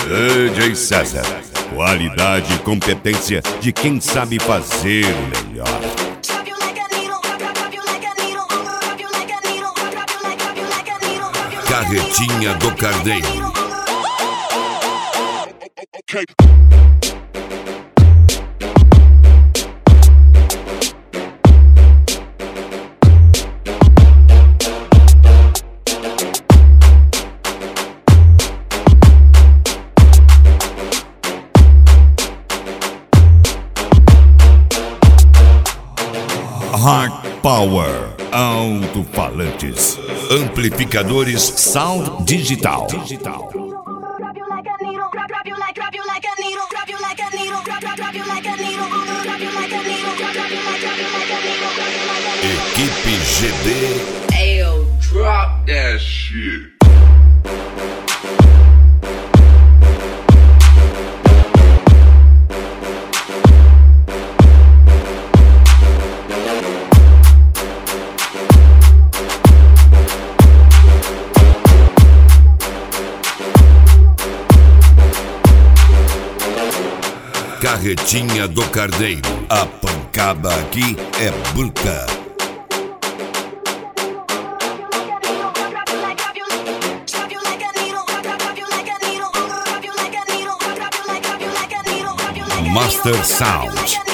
DJ César, qualidade e competência de quem sabe fazer o melhor. Carretinha do Carneiro. Hard Power, alto-falantes, amplificadores Sound Digital. Equipe GD. Ayo, drop that shit. Carretinha do Carneiro, a pancada aqui é bruta. Master Sound.